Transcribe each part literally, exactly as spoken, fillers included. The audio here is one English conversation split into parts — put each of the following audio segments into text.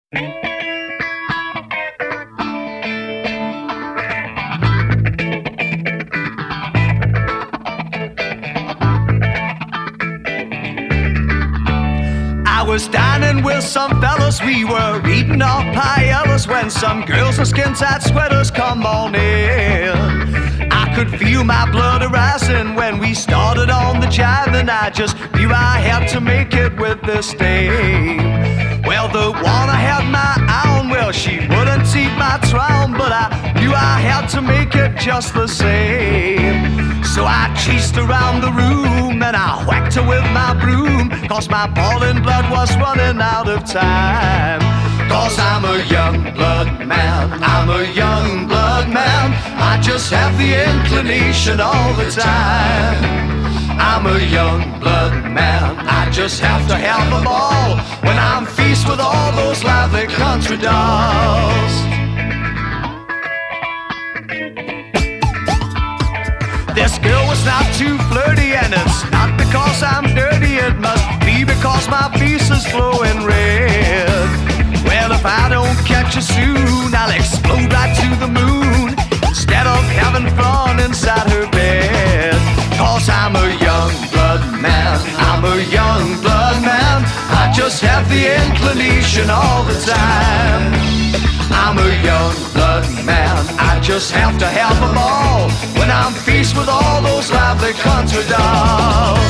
I was dining with some fellas, we were eating off paellas when some girls in skin-tight sweaters come on in. I could feel my blood rising when we started on the jive, and I just knew I had to make it with this dame. Well, the one I had my eye on, well, she wouldn't take my crown, but I knew I had to make it just the same. So I chased around the room and I whacked her with my broom, cause my boiling blood was running out of time. Cause I'm a young blood man, I'm a young blood man, I just have the inclination all the time. I'm a young blood man, I just have to have a ball when I'm feast with all those lively country dolls. This girl was not too flirty, and it's not because I'm dirty, it must be because my face is flowing red. Well, if I don't catch her soon, I'll explode right to the moon instead of having fun inside her bed. Cause I'm a young blood man, I'm a young blood man, I just have the inclination all the time. I'm a young blood man, I just have to have a ball when I'm faced with all those lively country dolls.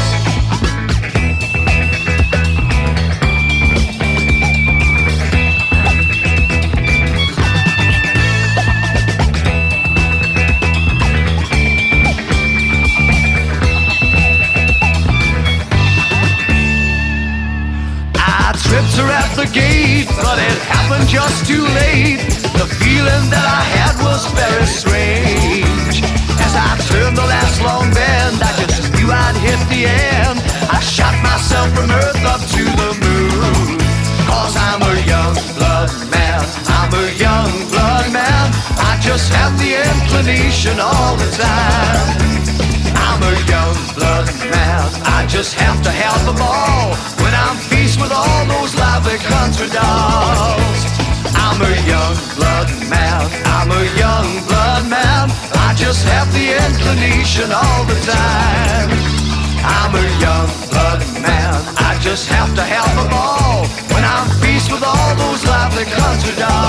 Tripped her at the gate, but it happened just too late. The feeling that I had was very strange. As I turned the last long bend, I just knew I'd hit the end. I shot myself from earth up to the moon. Cause I'm a young blood man, I'm a young blood man, I just have the inclination all the time. I'm a young blood man, I just have to have the ball when I'm faced with all those lively country dolls. I'm a young blood man, I'm a young blood man, I just have the inclination all the time. I'm a young blood man, I just have to have the ball when I'm faced with all those lively country dolls.